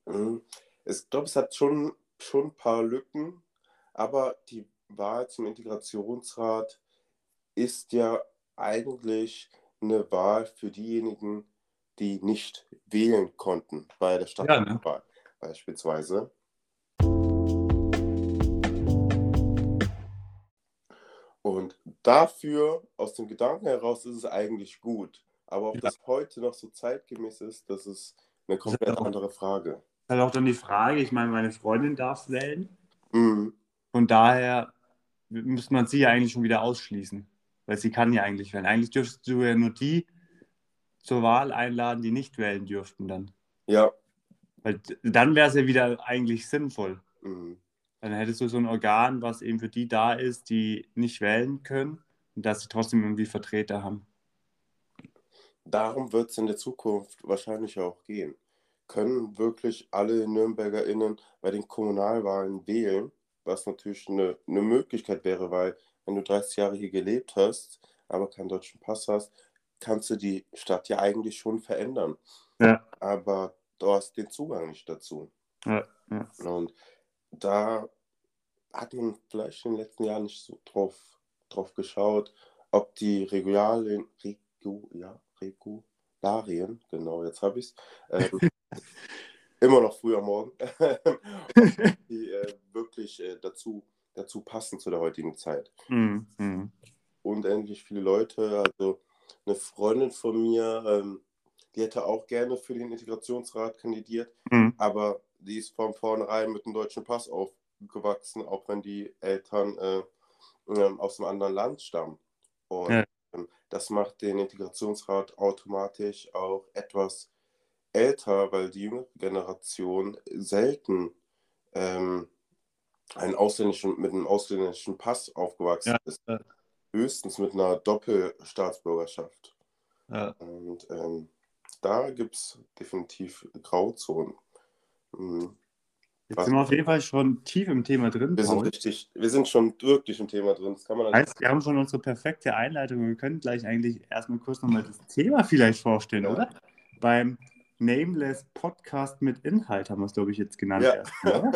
Mhm. Ich glaube, es hat schon ein paar Lücken, aber die Wahl zum Integrationsrat ist ja eigentlich eine Wahl für diejenigen, die nicht wählen konnten bei der Ja, ne? Stadtratswahl beispielsweise. Und dafür, aus dem Gedanken heraus, ist es eigentlich gut. Aber ob Ja. das heute noch so zeitgemäß ist, das ist eine Das ist komplett andere Frage. halt auch dann die Frage, ich meine, meine Freundin darf wählen. Mhm. Von daher müsste man sie ja eigentlich schon wieder ausschließen, weil sie kann ja eigentlich wählen. Eigentlich dürftest du ja nur die zur Wahl einladen, die nicht wählen dürften dann. Ja. Weil dann wäre es ja wieder eigentlich sinnvoll. Mhm. Dann hättest du so ein Organ, was eben für die da ist, die nicht wählen können und dass sie trotzdem irgendwie Vertreter haben. Darum wird es in der Zukunft wahrscheinlich auch gehen. Können wirklich alle NürnbergerInnen bei den Kommunalwahlen wählen, was natürlich eine Möglichkeit wäre, weil wenn du 30 Jahre hier gelebt hast, aber keinen deutschen Pass hast, kannst du die Stadt ja eigentlich schon verändern. Ja, Aber du hast den Zugang nicht dazu. ja, ja. Und da hat man vielleicht in den letzten Jahren nicht so drauf geschaut, ob die Regularien, genau, jetzt habe ich es, immer noch früh am Morgen, ob die wirklich dazu passen zu der heutigen Zeit. Mhm, mhm. Unendlich viele Leute, also eine Freundin von mir, die hätte auch gerne für den Integrationsrat kandidiert, Mhm. aber die ist von vornherein mit einem deutschen Pass aufgewachsen, auch wenn die Eltern aus einem anderen Land stammen. Und Ja. das macht den Integrationsrat automatisch auch etwas älter, weil die jüngere Generation selten ähm, mit einem ausländischen Pass aufgewachsen Ja, ist. ja, Höchstens mit einer Doppelstaatsbürgerschaft. ja. Und da gibt es definitiv Grauzonen. Mhm. Jetzt Was, sind wir auf jeden Fall schon tief im Thema drin, Paul. wir sind schon wirklich im Thema drin. Das kann man nicht. Heißt, wir haben schon unsere perfekte Einleitung und wir können gleich eigentlich erstmal kurz nochmal das Thema vielleicht vorstellen, Ja. oder? Beim Nameless Podcast mit Inhalt haben wir es, glaube ich, jetzt genannt Ja. erstmal, oder?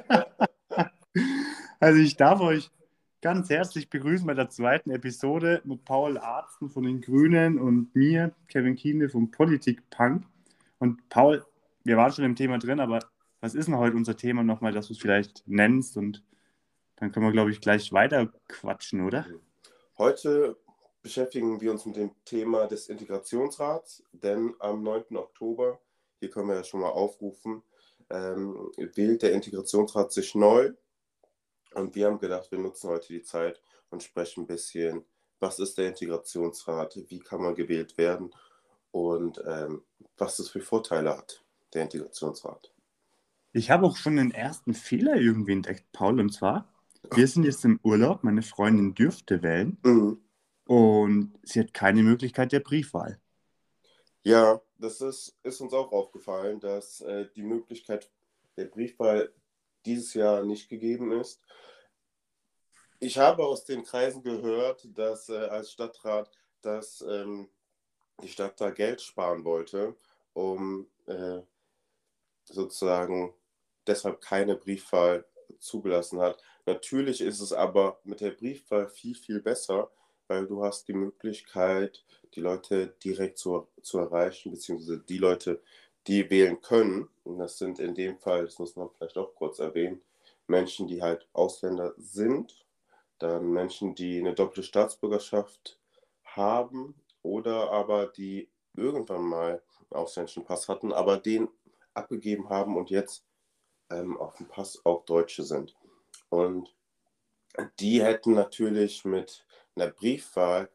Also ich darf euch ganz herzlich begrüßen bei der zweiten Episode mit Paul Arzten von den Grünen und mir, Kevin Kienle vom Politikpunk. Und Paul, wir waren schon im Thema drin, aber was ist denn heute unser Thema nochmal, dass du es vielleicht nennst und dann können wir, glaube ich, gleich weiter quatschen, oder? Heute beschäftigen wir uns mit dem Thema des Integrationsrats, denn am 9. Oktober, hier können wir ja schon mal aufrufen, wählt der Integrationsrat sich neu. Und wir haben gedacht, wir nutzen heute die Zeit und sprechen ein bisschen, was ist der Integrationsrat, wie kann man gewählt werden und was es für Vorteile hat, der Integrationsrat. Ich habe auch schon den ersten Fehler irgendwie entdeckt, Paul, und zwar, wir sind jetzt im Urlaub, meine Freundin dürfte wählen Mhm. und sie hat keine Möglichkeit der Briefwahl. Ja, das ist uns auch aufgefallen, dass die Möglichkeit der Briefwahl dieses Jahr nicht gegeben ist. Ich habe aus den Kreisen gehört, dass als Stadtrat, dass die Stadt da Geld sparen wollte, um sozusagen deshalb keine Briefwahl zugelassen hat. Natürlich ist es aber mit der Briefwahl viel, viel besser, weil du hast die Möglichkeit, die Leute direkt zu erreichen, beziehungsweise die Leute, die wählen können. Und das sind in dem Fall, das muss man vielleicht auch kurz erwähnen, Menschen, die halt Ausländer sind, dann Menschen, die eine doppelte Staatsbürgerschaft haben oder aber die irgendwann mal einen ausländischen Pass hatten, aber den abgegeben haben und jetzt auf dem Pass auch Deutsche sind. Und die hätten natürlich mit einer Briefwahl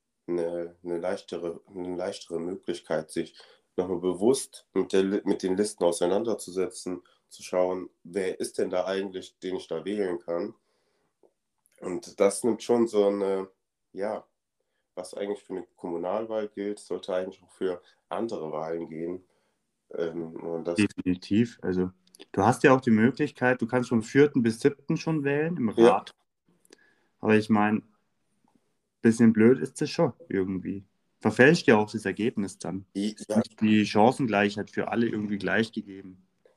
eine leichtere Möglichkeit, sich nochmal bewusst mit den Listen auseinanderzusetzen, zu schauen, wer ist denn da eigentlich, den ich da wählen kann. Und das nimmt schon so eine, ja, was eigentlich für eine Kommunalwahl gilt, sollte eigentlich auch für andere Wahlen gehen. Und das, Definitiv. Also, du hast ja auch die Möglichkeit, du kannst vom 4. bis 7. schon wählen im ja, Rat. Aber ich meine, bisschen blöd ist es schon irgendwie. Verfälscht ja auch das Ergebnis dann. Ist ja, nicht die Chancengleichheit für alle irgendwie gleich gegeben.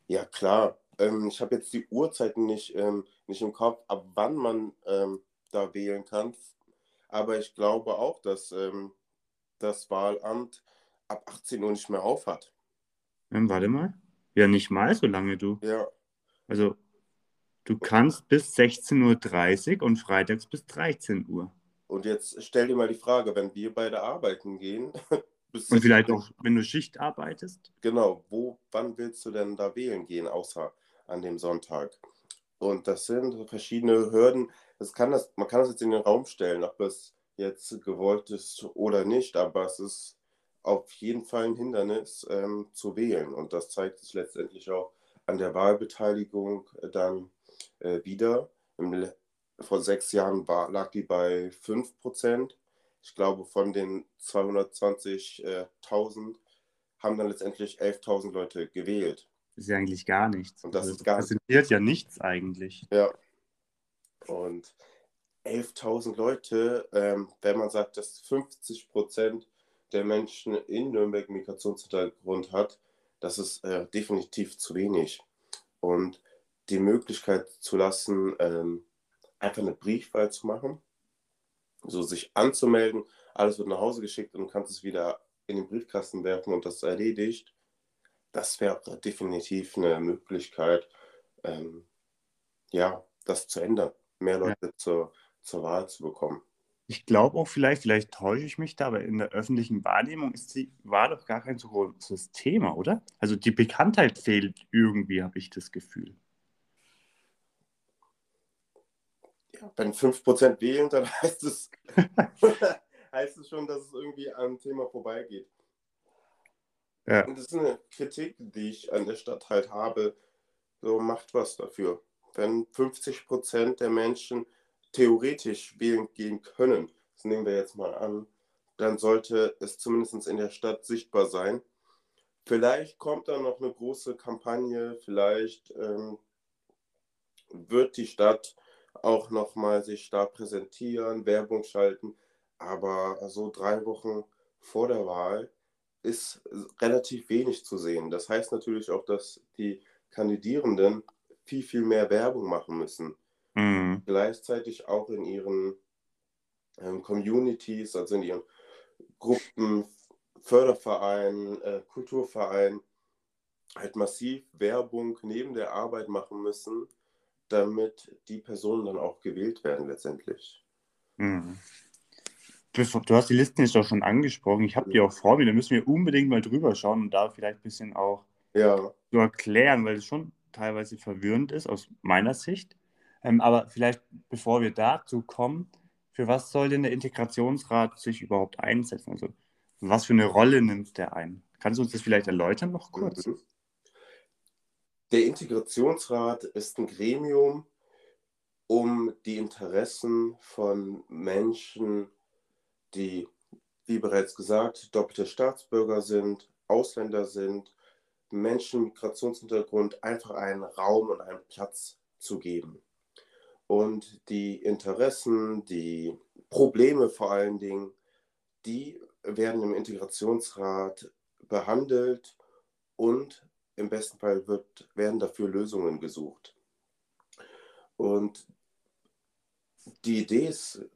Ja, klar. Ich habe jetzt die Uhrzeiten nicht im Kopf, ab wann man da wählen kann. Aber ich glaube auch, dass das Wahlamt ab 18 Uhr nicht mehr aufhat. Warte mal. Ja, nicht mal so lange, du. Ja, Also, du kannst bis 16:30 Uhr und freitags bis 13 Uhr. und jetzt stell dir mal die Frage, wenn wir beide arbeiten gehen, bis Und 16, vielleicht auch, wenn du Schicht arbeitest. genau, wann willst du denn da wählen gehen, außer an dem Sonntag? Und das sind so verschiedene Hürden. Man kann das jetzt in den Raum stellen, ob es jetzt gewollt ist oder nicht, aber es ist auf jeden Fall ein Hindernis, zu wählen. Und das zeigt sich letztendlich auch an der Wahlbeteiligung dann wieder. Vor 6 Jahren lag die bei 5%. Ich glaube, von den 220.000 haben dann letztendlich 11.000 Leute gewählt. Das ist ja eigentlich gar nichts. Und Also, das das ist gar, repräsentiert ja nichts eigentlich. ja, und 11.000 Leute, wenn man sagt, dass 50% der Menschen in Nürnberg Migrationshintergrund hat, das ist definitiv zu wenig. Und die Möglichkeit zu lassen, einfach eine Briefwahl zu machen, so sich anzumelden, alles wird nach Hause geschickt und du kannst es wieder in den Briefkasten werfen und das ist erledigt, das wäre definitiv eine Möglichkeit, ähm, ja, das zu ändern, mehr Ja. Leute zur Wahl zu bekommen. Ich glaube auch vielleicht täusche ich mich da, aber in der öffentlichen Wahrnehmung ist die Wahl doch gar kein so großes Thema, oder? Also die Bekanntheit fehlt irgendwie, habe ich das Gefühl. Ja, wenn 5% wählen, dann heißt es schon, dass es irgendwie am Thema vorbeigeht. Ja. Und das ist eine Kritik, die ich an der Stadt halt habe. So, macht was dafür. Wenn 50% der Menschen theoretisch wählen gehen können, das nehmen wir jetzt mal an, dann sollte es zumindest in der Stadt sichtbar sein. Vielleicht kommt da noch eine große Kampagne, vielleicht wird die Stadt auch noch mal sich da präsentieren, Werbung schalten, aber so 3 Wochen vor der Wahl ist relativ wenig zu sehen. Das heißt natürlich auch, dass die Kandidierenden viel, viel mehr Werbung machen müssen. Mhm. Gleichzeitig auch in ihren, Communities, also in ihren Gruppen, Fördervereinen, Kulturvereinen halt massiv Werbung neben der Arbeit machen müssen, damit die Personen dann auch gewählt werden letztendlich. Mhm. Du hast die Listen jetzt auch schon angesprochen. Ich habe die auch vor mir. Da müssen wir unbedingt mal drüber schauen und da vielleicht ein bisschen auch Ja, zu erklären, weil es schon teilweise verwirrend ist aus meiner Sicht. Aber vielleicht, bevor wir dazu kommen, für was soll denn der Integrationsrat sich überhaupt einsetzen? Also, was für eine Rolle nimmt der ein? Kannst du uns das vielleicht erläutern noch kurz? mhm. Der Integrationsrat ist ein Gremium, um die Interessen von Menschen, die, wie bereits gesagt, doppelte Staatsbürger sind, Ausländer sind, Menschen mit Migrationshintergrund einfach einen Raum und einen Platz zu geben. Und die Interessen, die Probleme vor allen Dingen, die werden im Integrationsrat behandelt und im besten Fall werden dafür Lösungen gesucht. Und die Idee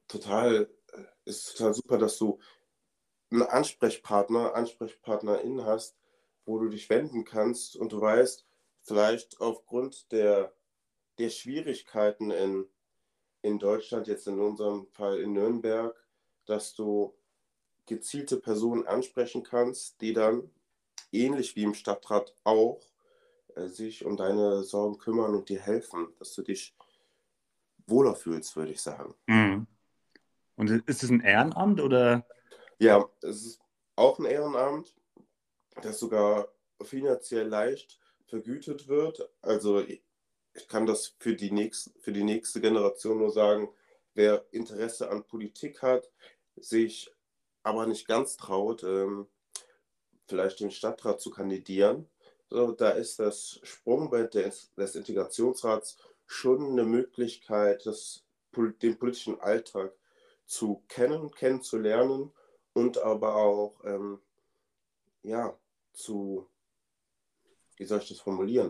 ist total super, dass du einen Ansprechpartnerin hast, wo du dich wenden kannst und du weißt, vielleicht aufgrund der Schwierigkeiten in Deutschland, jetzt in unserem Fall in Nürnberg, dass du gezielte Personen ansprechen kannst, die dann ähnlich wie im Stadtrat auch sich um deine Sorgen kümmern und dir helfen, dass du dich wohler fühlst, würde ich sagen. Mhm. Und ist es ein Ehrenamt oder? Ja, es ist auch ein Ehrenamt, das sogar finanziell leicht vergütet wird. Also ich kann das für die nächste Generation nur sagen, wer Interesse an Politik hat, sich aber nicht ganz traut, vielleicht den Stadtrat zu kandidieren. So, da ist das Sprungbrett des Integrationsrats schon eine Möglichkeit, den politischen Alltag zu kennen, kennenzulernen und aber auch ja, zu wie soll ich das formulieren?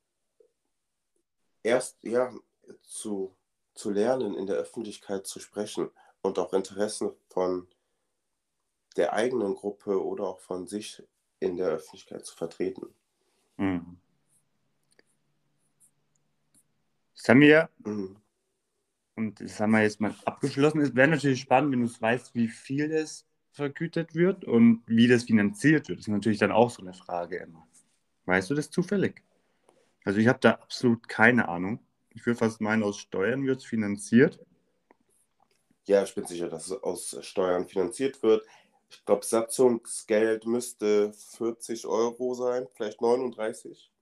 Erst ja zu lernen, in der Öffentlichkeit zu sprechen und auch Interessen von der eigenen Gruppe oder auch von sich in der Öffentlichkeit zu vertreten. Mhm. Das haben wir, Mhm. und das haben wir jetzt mal abgeschlossen. Es wäre natürlich spannend, wenn du es weißt, wie viel es vergütet wird und wie das finanziert wird. Das ist natürlich dann auch so eine Frage immer. Weißt du das zufällig? Also ich habe da absolut keine Ahnung. Ich würde fast meinen, aus Steuern wird es finanziert. Ja, ich bin sicher, dass es aus Steuern finanziert wird. Ich glaube, Satzungsgeld müsste 40 € sein, vielleicht 39,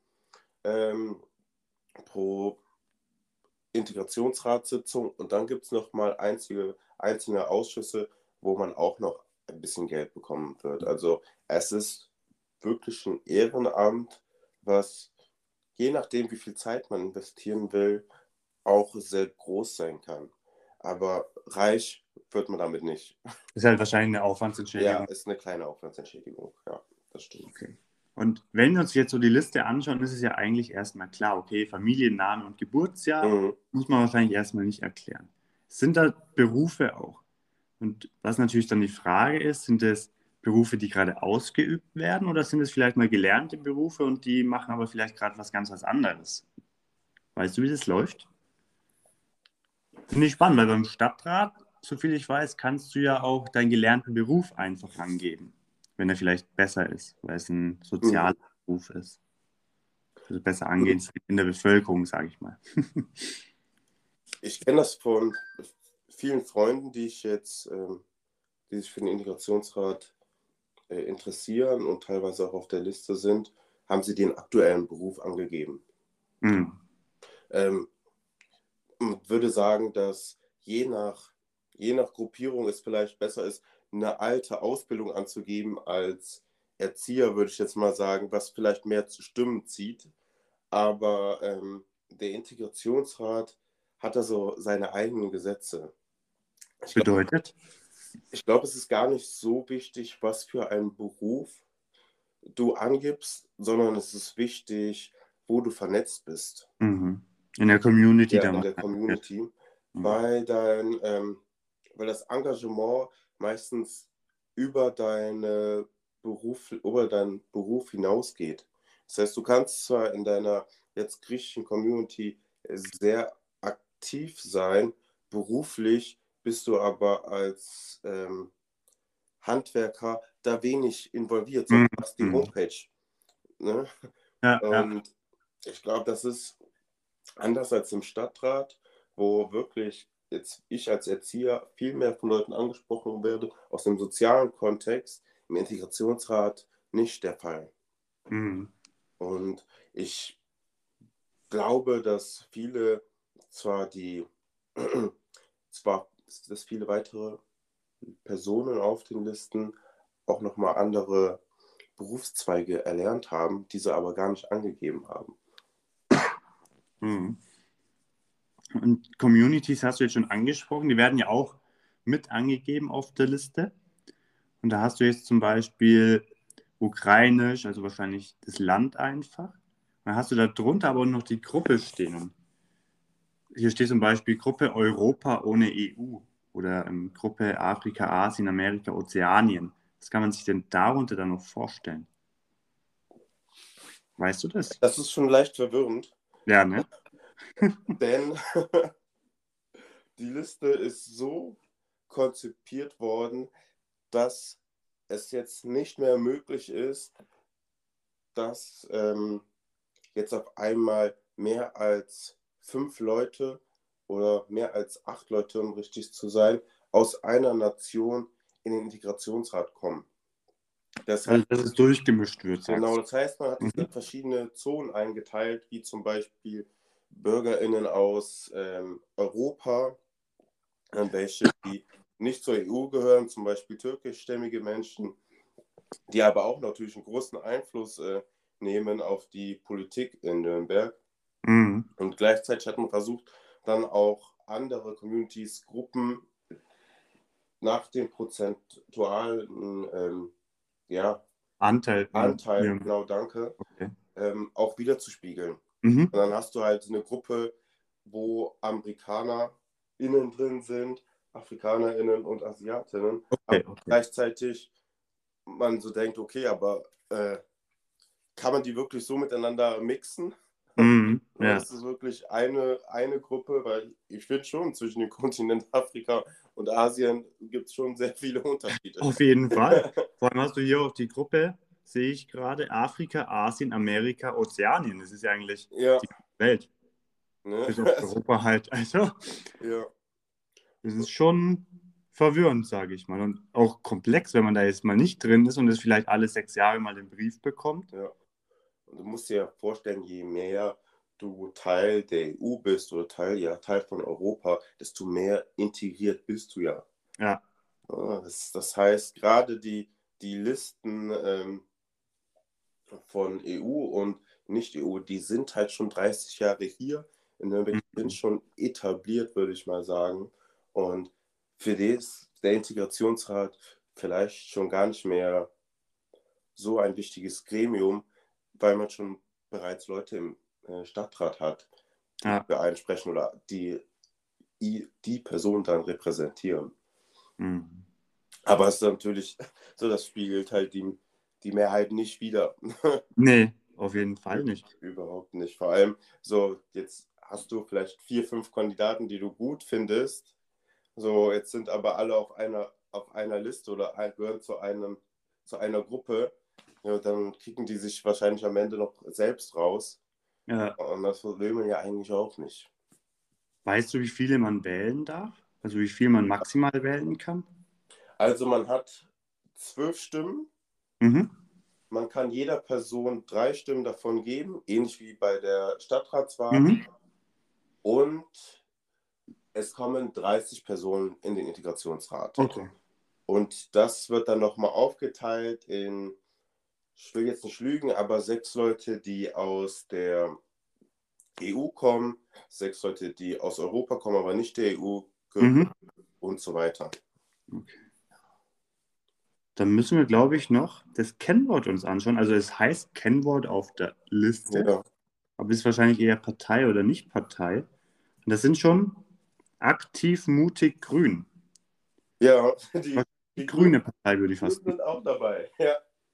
pro Integrationsratssitzung. Und dann gibt es noch mal einzelne Ausschüsse, wo man auch noch ein bisschen Geld bekommen wird. Also es ist wirklich ein Ehrenamt, was je nachdem, wie viel Zeit man investieren will, auch sehr groß sein kann. Aber reich wird man damit nicht. Ist halt wahrscheinlich eine Ja, Aufwandsentschädigung. ist eine kleine Aufwandsentschädigung. Ja, das stimmt. Okay. Und wenn wir uns jetzt so die Liste anschauen, ist es ja eigentlich erstmal klar, okay, Familienname und Geburtsjahr Mhm. muss man wahrscheinlich erstmal nicht erklären. Sind da Berufe auch? Und was natürlich dann die Frage ist, sind es Berufe, die gerade ausgeübt werden oder sind es vielleicht mal gelernte Berufe und die machen aber vielleicht gerade was anderes? Weißt du, wie das läuft? Finde ich spannend, weil beim Stadtrat, soviel ich weiß, kannst du ja auch deinen gelernten Beruf einfach angeben, wenn er vielleicht besser ist, weil es ein sozialer Mhm. Beruf ist. Also besser angehen in der Bevölkerung, sage ich mal. Ich kenne das von vielen Freunden, die sich für den Integrationsrat interessieren und teilweise auch auf der Liste sind, haben sie den aktuellen Beruf angegeben. Hm. Ähm, und würde sagen, dass je nach Gruppierung es vielleicht besser ist, eine alte Ausbildung anzugeben als Erzieher, würde ich jetzt mal sagen, was vielleicht mehr zu Stimmen zieht. Aber der Integrationsrat hat da so seine eigenen Gesetze. Ich glaube, Bedeutet? es ist gar nicht so wichtig, was für einen Beruf du angibst, sondern es ist wichtig, wo du vernetzt bist. Mhm. In der Community Ja, da in mal. der Community, Mhm. weil weil das Engagement meistens über deinen Beruf hinausgeht. Das heißt, du kannst zwar in deiner jetzt griechischen Community sehr aktiv sein, beruflich bist du aber als Handwerker da wenig involviert, sondern Mhm. hast die Mhm. Homepage. Ne? Ja, ja. Und ich glaube, das ist anders als im Stadtrat, wo wirklich jetzt ich als Erzieher viel mehr von Leuten angesprochen werde, aus dem sozialen Kontext, im Integrationsrat nicht der Fall. Mhm. Und ich glaube, zwar die, dass viele weitere Personen auf den Listen auch nochmal andere Berufszweige erlernt haben, diese aber gar nicht angegeben haben. Mhm. Und Communities hast du jetzt schon angesprochen, die werden ja auch mit angegeben auf der Liste. Und da hast du jetzt zum Beispiel Ukrainisch, also wahrscheinlich das Land einfach. Dann hast du da drunter aber noch die Gruppe stehen. Und hier steht zum Beispiel Gruppe Europa ohne EU oder Gruppe Afrika, Asien, Amerika, Ozeanien. Was kann man sich denn darunter dann noch vorstellen? Weißt du das? Das ist schon leicht verwirrend, Ja, ne? denn die Liste ist so konzipiert worden, dass es jetzt nicht mehr möglich ist, dass jetzt auf einmal mehr als 5 Leute oder mehr als 8 Leute, um richtig zu sein, aus einer Nation in den Integrationsrat kommen. Das heißt, Also, dass es durchgemischt wird, genau, sagst das heißt, man hat du. es in Mhm. verschiedene Zonen eingeteilt, wie zum Beispiel BürgerInnen aus Europa, die nicht zur EU gehören, zum Beispiel türkischstämmige Menschen, die aber auch natürlich einen großen Einfluss nehmen auf die Politik in Nürnberg. Mhm. Und gleichzeitig hat man versucht, dann auch andere Communities, Gruppen nach dem prozentualen ja, Anteil in Anteil, ihrem. genau, danke, Okay. auch wiederzuspiegeln. Mhm. Und dann hast du halt eine Gruppe, wo AmerikanerInnen drin sind, AfrikanerInnen und Asiatinnen, aber Okay. gleichzeitig man so denkt, okay, aber kann man die wirklich so miteinander mixen? Mhm. Oder Ja, ist es wirklich eine Gruppe? Weil ich finde schon, zwischen dem Kontinent Afrika und Asien gibt es schon sehr viele Unterschiede. auf jeden Fall. Vor allem hast du hier auch die Gruppe, sehe ich gerade, Afrika, Asien, Amerika, Ozeanien. Das ist ja eigentlich Ja, die Welt. ne? Bis auf Europa halt. Also, Ja, das ist schon verwirrend, sage ich mal. Und auch komplex, wenn man da jetzt mal nicht drin ist und es vielleicht alle 6 Jahre mal den Brief bekommt. ja. Und du musst dir ja vorstellen, je mehr du Teil der EU bist oder Teil von Europa, desto mehr integriert bist du ja. Ja, Ja, das heißt, gerade die Listen von EU und Nicht-EU, die sind halt schon 30 Jahre hier in Nürnberg, die sind mhm. schon etabliert, würde ich mal sagen. Und für die ist der Integrationsrat vielleicht schon gar nicht mehr so ein wichtiges Gremium, weil man schon bereits Leute im Stadtrat hat, die Ja. für einen sprechen oder die Person dann repräsentieren. Mhm. Aber es ist natürlich so, das spiegelt halt die Mehrheit nicht wider. Nee, auf jeden Fall nicht. Überhaupt nicht. Vor allem so, jetzt hast du vielleicht 4, 5 Kandidaten, die du gut findest. So, jetzt sind aber alle auf einer Liste oder gehören zu einer Gruppe. Ja, dann kicken die sich wahrscheinlich am Ende noch selbst raus. Ja. Und das will man ja eigentlich auch nicht. Weißt du, wie viele man wählen darf? Also wie viel man maximal wählen kann? Also man hat 12 Stimmen. Mhm. Man kann jeder Person 3 Stimmen davon geben, ähnlich wie bei der Stadtratswahl. Mhm. Und es kommen 30 Personen in den Integrationsrat. Okay. Und das wird dann nochmal aufgeteilt in, ich will jetzt nicht lügen, aber 6 Leute, die aus der EU kommen, 6 Leute, die aus Europa kommen, aber nicht der EU Mhm. und so weiter. Okay. Dann müssen wir, glaube ich, noch das Kennwort uns anschauen. Also es heißt Kennwort auf der Liste, Ja, aber es ist wahrscheinlich eher Partei oder nicht Partei. Und das sind schon aktiv, mutig, grün. ja Was die die grüne Grünen Partei, würde ich fast sagen. sind auch dabei. Ja.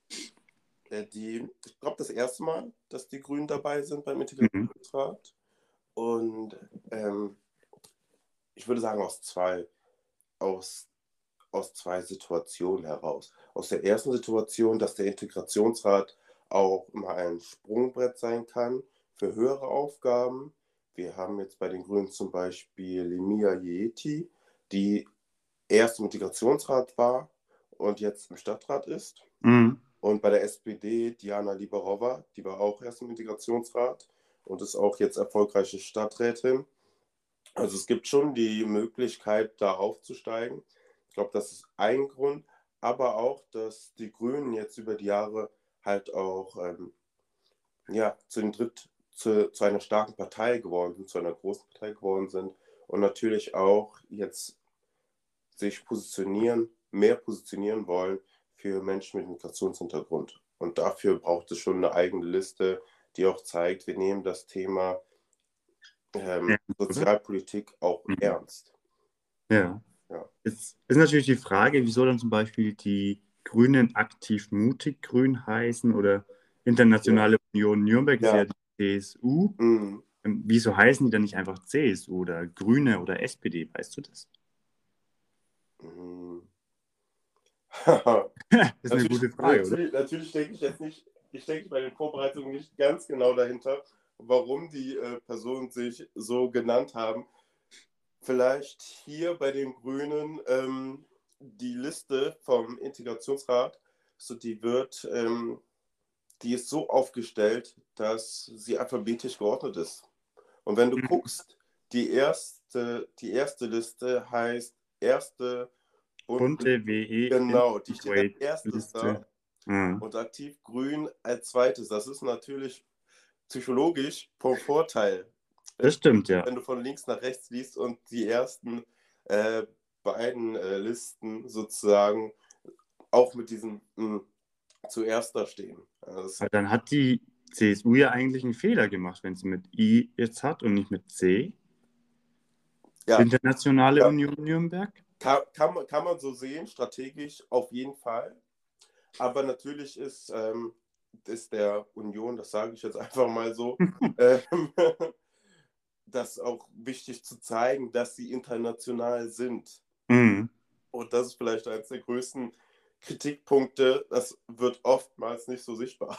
Ich glaube, das erste Mal, dass die Grünen dabei sind beim Mhm. Integrationsrat. Und ich würde sagen, aus, aus zwei Situationen heraus. Aus der ersten Situation, dass der Integrationsrat auch immer ein Sprungbrett sein kann für höhere Aufgaben. Wir haben jetzt bei den Grünen zum Beispiel Limia Yeti, die erst im Integrationsrat war und jetzt im Stadtrat ist. Mhm. Und bei der SPD Diana Liberova, die war auch erst im Integrationsrat und ist auch jetzt erfolgreiche Stadträtin. Also es gibt schon die Möglichkeit, da aufzusteigen. Ich glaube, das ist ein Grund, aber auch, dass die Grünen jetzt über die Jahre halt auch ja, zu einer starken Partei geworden sind, zu einer großen Partei geworden sind und natürlich auch jetzt sich mehr positionieren wollen für Menschen mit Migrationshintergrund. Und dafür braucht es schon eine eigene Liste, die auch zeigt, wir nehmen das Thema Ja, oder? Sozialpolitik auch Mhm. ernst. Ja. Ja, Jetzt ist natürlich die Frage, wieso dann zum Beispiel die Grünen aktiv mutig grün heißen oder ja, Internationale Union Nürnberg ist ja ja. die CSU. Mhm. Wieso heißen die dann nicht einfach CSU oder Grüne oder SPD? Weißt du das? Mhm. Das ist eine Natürlich, gute Frage, oder? natürlich denke ich jetzt nicht, ich denke bei den Vorbereitungen nicht ganz genau dahinter, warum die Personen sich so genannt haben. Vielleicht hier bei den Grünen die Liste vom Integrationsrat, so die ist so aufgestellt, dass sie alphabetisch geordnet ist. Und wenn du Mhm. guckst, die erste Liste heißt erste Bund, Bunte WE genau, die steht als Integrate erstes Liste. da Ah, und aktiv grün als zweites. Das ist natürlich psychologisch vom Vorteil, wenn, das stimmt, ja. wenn du von links nach rechts liest und die ersten äh, beiden Listen sozusagen auch mit diesem zuerst da stehen. Also Aber dann hat die CSU ja eigentlich einen Fehler gemacht, wenn sie mit I jetzt hat und nicht mit C. Ja, Internationale ja. Union Nürnberg. Kann man so sehen, strategisch auf jeden Fall. Aber natürlich ist der Union, das sage ich jetzt einfach mal so, das auch wichtig zu zeigen, dass sie international sind. Mhm. Und das ist vielleicht eines der größten Kritikpunkte. Das wird oftmals nicht so sichtbar.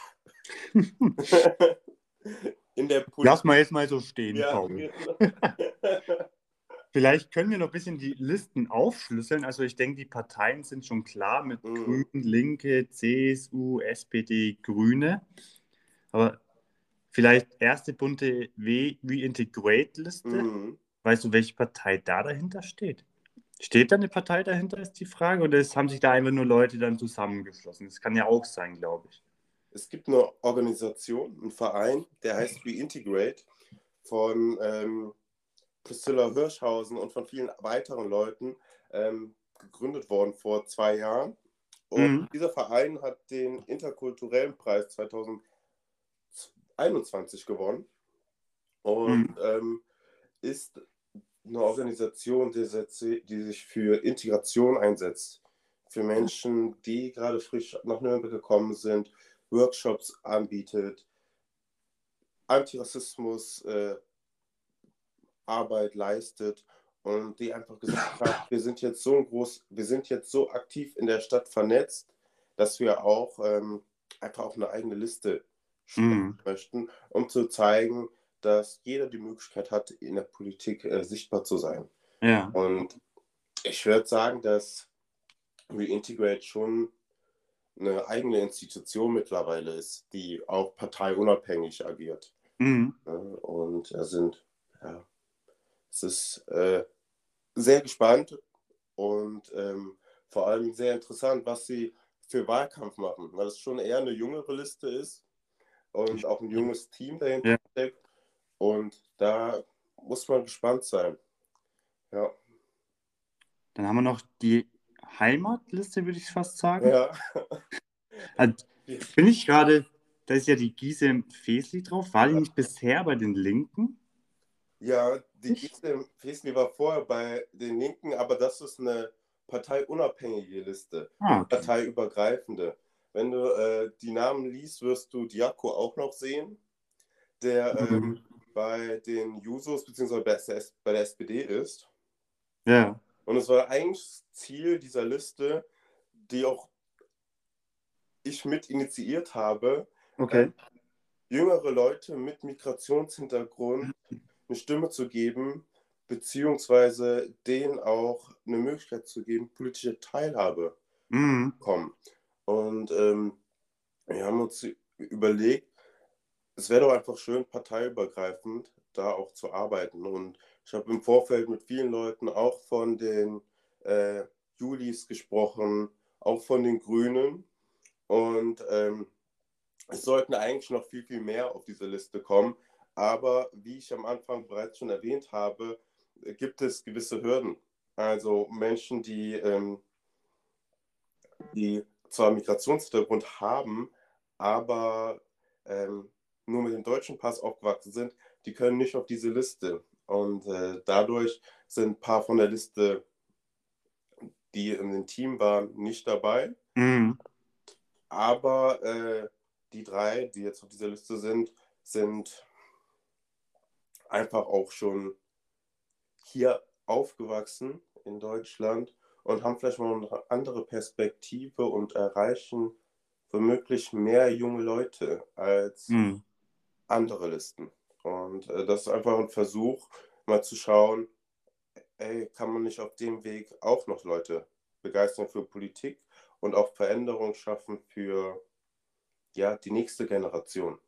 In der Lass Politik. mal jetzt mal so stehen, Ja, Paul. genau. Vielleicht können wir noch ein bisschen die Listen aufschlüsseln. Also ich denke, die Parteien sind schon klar mit Grünen, Linke, CSU, SPD, Grüne. Aber vielleicht erste bunte Reintegrate-Liste. Mhm. Weißt du, welche Partei da dahinter steht? Steht da eine Partei dahinter, ist die Frage? Oder haben sich da einfach nur Leute dann zusammengeschlossen? Das kann ja auch sein, glaube ich. Es gibt eine Organisation, einen Verein, der heißt Reintegrate von Priscilla Hirschhausen und von vielen weiteren Leuten gegründet worden vor 2 Jahren. Und dieser Verein hat den Interkulturellen Preis 2021 gewonnen und ist eine Organisation, die sich für Integration einsetzt. Für Menschen, die gerade frisch nach Nürnberg gekommen sind, Workshops anbietet, Antirassismus Arbeit leistet und die einfach gesagt hat, wir sind jetzt so aktiv in der Stadt vernetzt, dass wir auch einfach auf eine eigene Liste stellen möchten, um zu zeigen, dass jeder die Möglichkeit hat, in der Politik sichtbar zu sein. Ja. Und ich würde sagen, dass Reintegrate schon eine eigene Institution mittlerweile ist, die auch parteiunabhängig agiert. Und es ist sehr gespannt und vor allem sehr interessant, was sie für Wahlkampf machen, weil es schon eher eine jüngere Liste ist und auch ein junges Team dahinter steckt. Und da muss man gespannt sein. Ja. Dann haben wir noch die Heimatliste, würde ich fast sagen. Ja. Also, bin ich gerade, da ist ja die Gisem Fesli drauf. War die nicht bisher bei den Linken? Ja, die Gisem Fesli war vorher bei den Linken, aber das ist eine parteiunabhängige Liste, Okay. parteiübergreifende. Wenn du die Namen liest, wirst du Diako auch noch sehen, der bei den Jusos bzw. bei der SPD ist. Ja. Und es war eigentlich das Ziel dieser Liste, die auch ich mit initiiert habe, Okay. jüngere Leute mit Migrationshintergrund eine Stimme zu geben, beziehungsweise denen auch eine Möglichkeit zu geben, politische Teilhabe zu bekommen. Und wir haben uns überlegt, es wäre doch einfach schön, parteiübergreifend da auch zu arbeiten. Und ich habe im Vorfeld mit vielen Leuten auch von den Julis gesprochen, auch von den Grünen. Und es sollten eigentlich noch viel, viel mehr auf diese Liste kommen. Aber wie ich am Anfang bereits schon erwähnt habe, gibt es gewisse Hürden. Also Menschen, die zwar Migrationshintergrund haben, aber nur mit dem deutschen Pass aufgewachsen sind, die können nicht auf diese Liste. Und dadurch sind ein paar von der Liste, die in dem Team waren, nicht dabei. Aber die 3, die jetzt auf dieser Liste sind einfach auch schon hier aufgewachsen in Deutschland und haben vielleicht mal eine andere Perspektive und erreichen womöglich mehr junge Leute als andere Listen. Und das ist einfach ein Versuch, mal zu schauen, ey, kann man nicht auf dem Weg auch noch Leute begeistern für Politik und auch Veränderungen schaffen für die nächste Generation.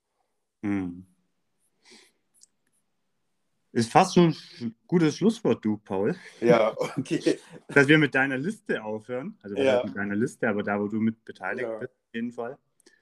Ist fast schon ein gutes Schlusswort, du, Paul. Ja, okay. Dass wir mit deiner Liste aufhören. Also was Ja. heißt mit deiner Liste, aber da, wo du mit beteiligt bist, auf jeden Fall.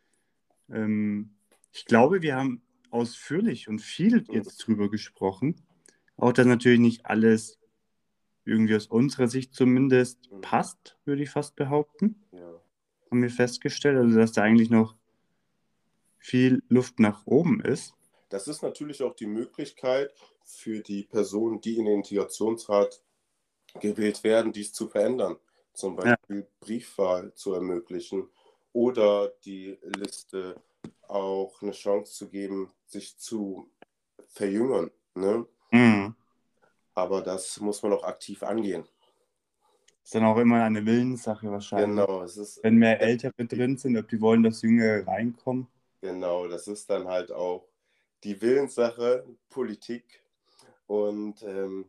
Ich glaube, wir haben ausführlich und viel jetzt drüber gesprochen. Auch, dass natürlich nicht alles irgendwie aus unserer Sicht zumindest passt, würde ich fast behaupten. Ja. Haben wir festgestellt. Also, dass da eigentlich noch viel Luft nach oben ist. Das ist natürlich auch die Möglichkeit für die Personen, die in den Integrationsrat gewählt werden, dies zu verändern. Zum Ja. Beispiel Briefwahl zu ermöglichen oder die Liste auch eine Chance zu geben, sich zu verjüngern. Ne? Mhm. Aber das muss man auch aktiv angehen. Ist dann auch immer eine Willenssache wahrscheinlich. Genau, es ist Wenn mehr Ältere drin sind, ob die wollen, dass Jüngere reinkommen. genau, das ist dann halt auch die Willenssache, Politik. Und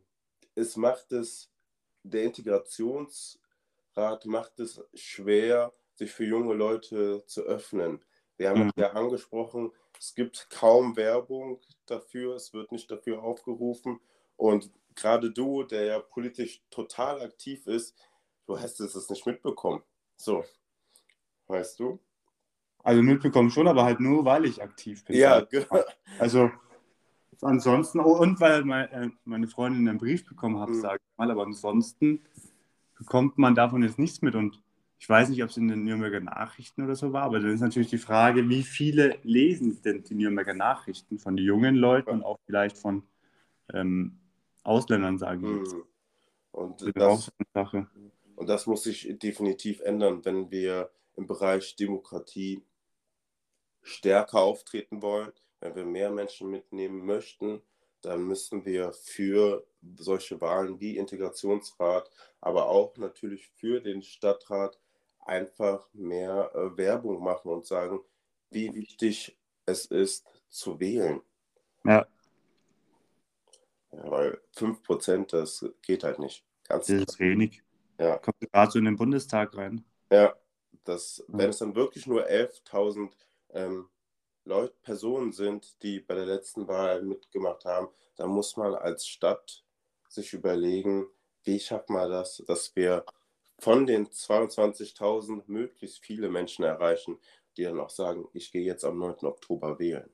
der Integrationsrat macht es schwer, sich für junge Leute zu öffnen. Wir haben Mhm. es ja angesprochen, es gibt kaum Werbung dafür, es wird nicht dafür aufgerufen. Und gerade du, der ja politisch total aktiv ist, du hast es nicht mitbekommen. So, weißt du? Also mitbekommen schon, aber halt nur, weil ich aktiv bin, Ja, sage ich mal. Also ansonsten, oh, und weil meine Freundin einen Brief bekommen hat, hm, sage ich mal, aber ansonsten bekommt man davon jetzt nichts mit. Und ich weiß nicht, ob es in den Nürnberger Nachrichten oder so war, aber dann ist natürlich die Frage, wie viele lesen denn die Nürnberger Nachrichten von den jungen Leuten und auch vielleicht von ähm, Ausländern, sage ich jetzt. hm. Und Das ist auch so das, eine Sache. und das muss sich definitiv ändern, wenn wir im Bereich Demokratie stärker auftreten wollen, wenn wir mehr Menschen mitnehmen möchten, dann müssen wir für solche Wahlen wie Integrationsrat, aber auch natürlich für den Stadtrat einfach mehr Werbung machen und sagen, wie wichtig es ist zu wählen. Ja, Ja, weil 5%, das geht halt nicht. Ganz das klar. ist wenig. Ja, Kommt gerade so in den Bundestag rein. ja. Ja. Wenn es dann wirklich nur 11.000 ähm, Personen sind, die bei der letzten Wahl mitgemacht haben, dann muss man als Stadt sich überlegen, wie schafft man das, dass wir von den 22.000 möglichst viele Menschen erreichen, die dann auch sagen, ich gehe jetzt am 9. Oktober wählen.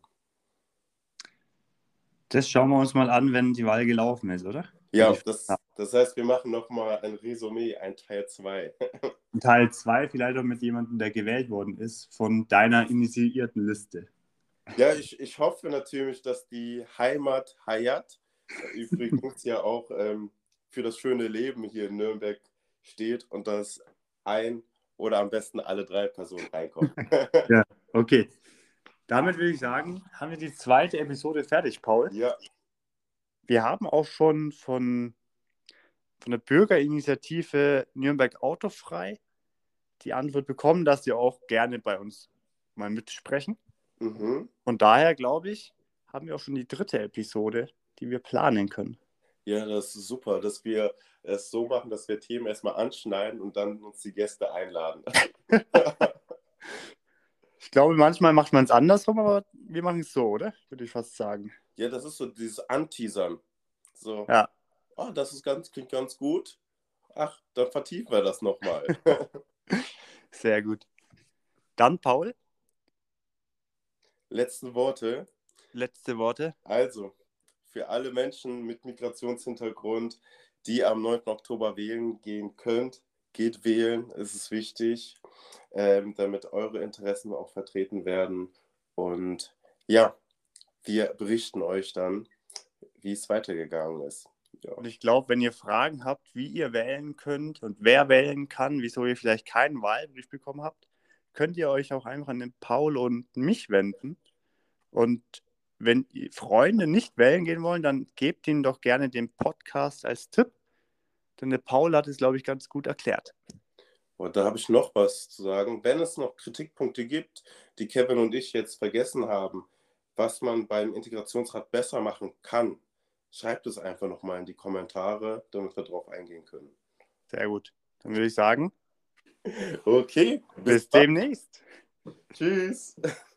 Das schauen wir uns mal an, wenn die Wahl gelaufen ist, oder? Würde Ja, ich sagen. das heißt, wir machen nochmal ein Resümee, ein Teil 2. Teil 2 vielleicht auch mit jemandem, der gewählt worden ist, von deiner initiierten Liste. Ja, ich hoffe natürlich, dass die Heimat Hayat, übrigens ja auch für das schöne Leben hier in Nürnberg steht und dass ein oder am besten alle 3 Personen reinkommen. Ja, okay. Damit würde ich sagen, haben wir die zweite Episode fertig, Paul. Ja, Wir haben auch schon von der Bürgerinitiative Nürnberg Autofrei die Antwort bekommen, dass sie auch gerne bei uns mal mitsprechen. mhm. Von daher, glaube ich, haben wir auch schon die dritte Episode, die wir planen können. Ja, das ist super, dass wir es so machen, dass wir Themen erstmal anschneiden und dann uns die Gäste einladen. Ich glaube, manchmal macht man es andersrum, aber wir machen es so, oder? Würde ich fast sagen. Ja, das ist so dieses Anteasern. So, Ja, oh, klingt ganz gut. Ach, dann vertiefen wir das nochmal. sehr gut. Dann, Paul, Letzten Worte. letzte Worte. Also, für alle Menschen mit Migrationshintergrund, die am 9. Oktober wählen gehen könnt, geht wählen, es ist wichtig, damit eure Interessen auch vertreten werden. Und ja, wir berichten euch dann, wie es weitergegangen ist. Ja, Und ich glaube, wenn ihr Fragen habt, wie ihr wählen könnt und wer wählen kann, wieso ihr vielleicht keinen Wahlbrief bekommen habt, könnt ihr euch auch einfach an den Paul und mich wenden. Und wenn Freunde nicht wählen gehen wollen, dann gebt ihnen doch gerne den Podcast als Tipp. Denn der Paul hat es, glaube ich, ganz gut erklärt. und da habe ich noch was zu sagen. Wenn es noch Kritikpunkte gibt, die Kevin und ich jetzt vergessen haben, was man beim Integrationsrat besser machen kann, schreibt es einfach nochmal in die Kommentare, damit wir darauf eingehen können. Sehr gut. Dann würde ich sagen, Okay, bis bis bald. demnächst. Tschüss.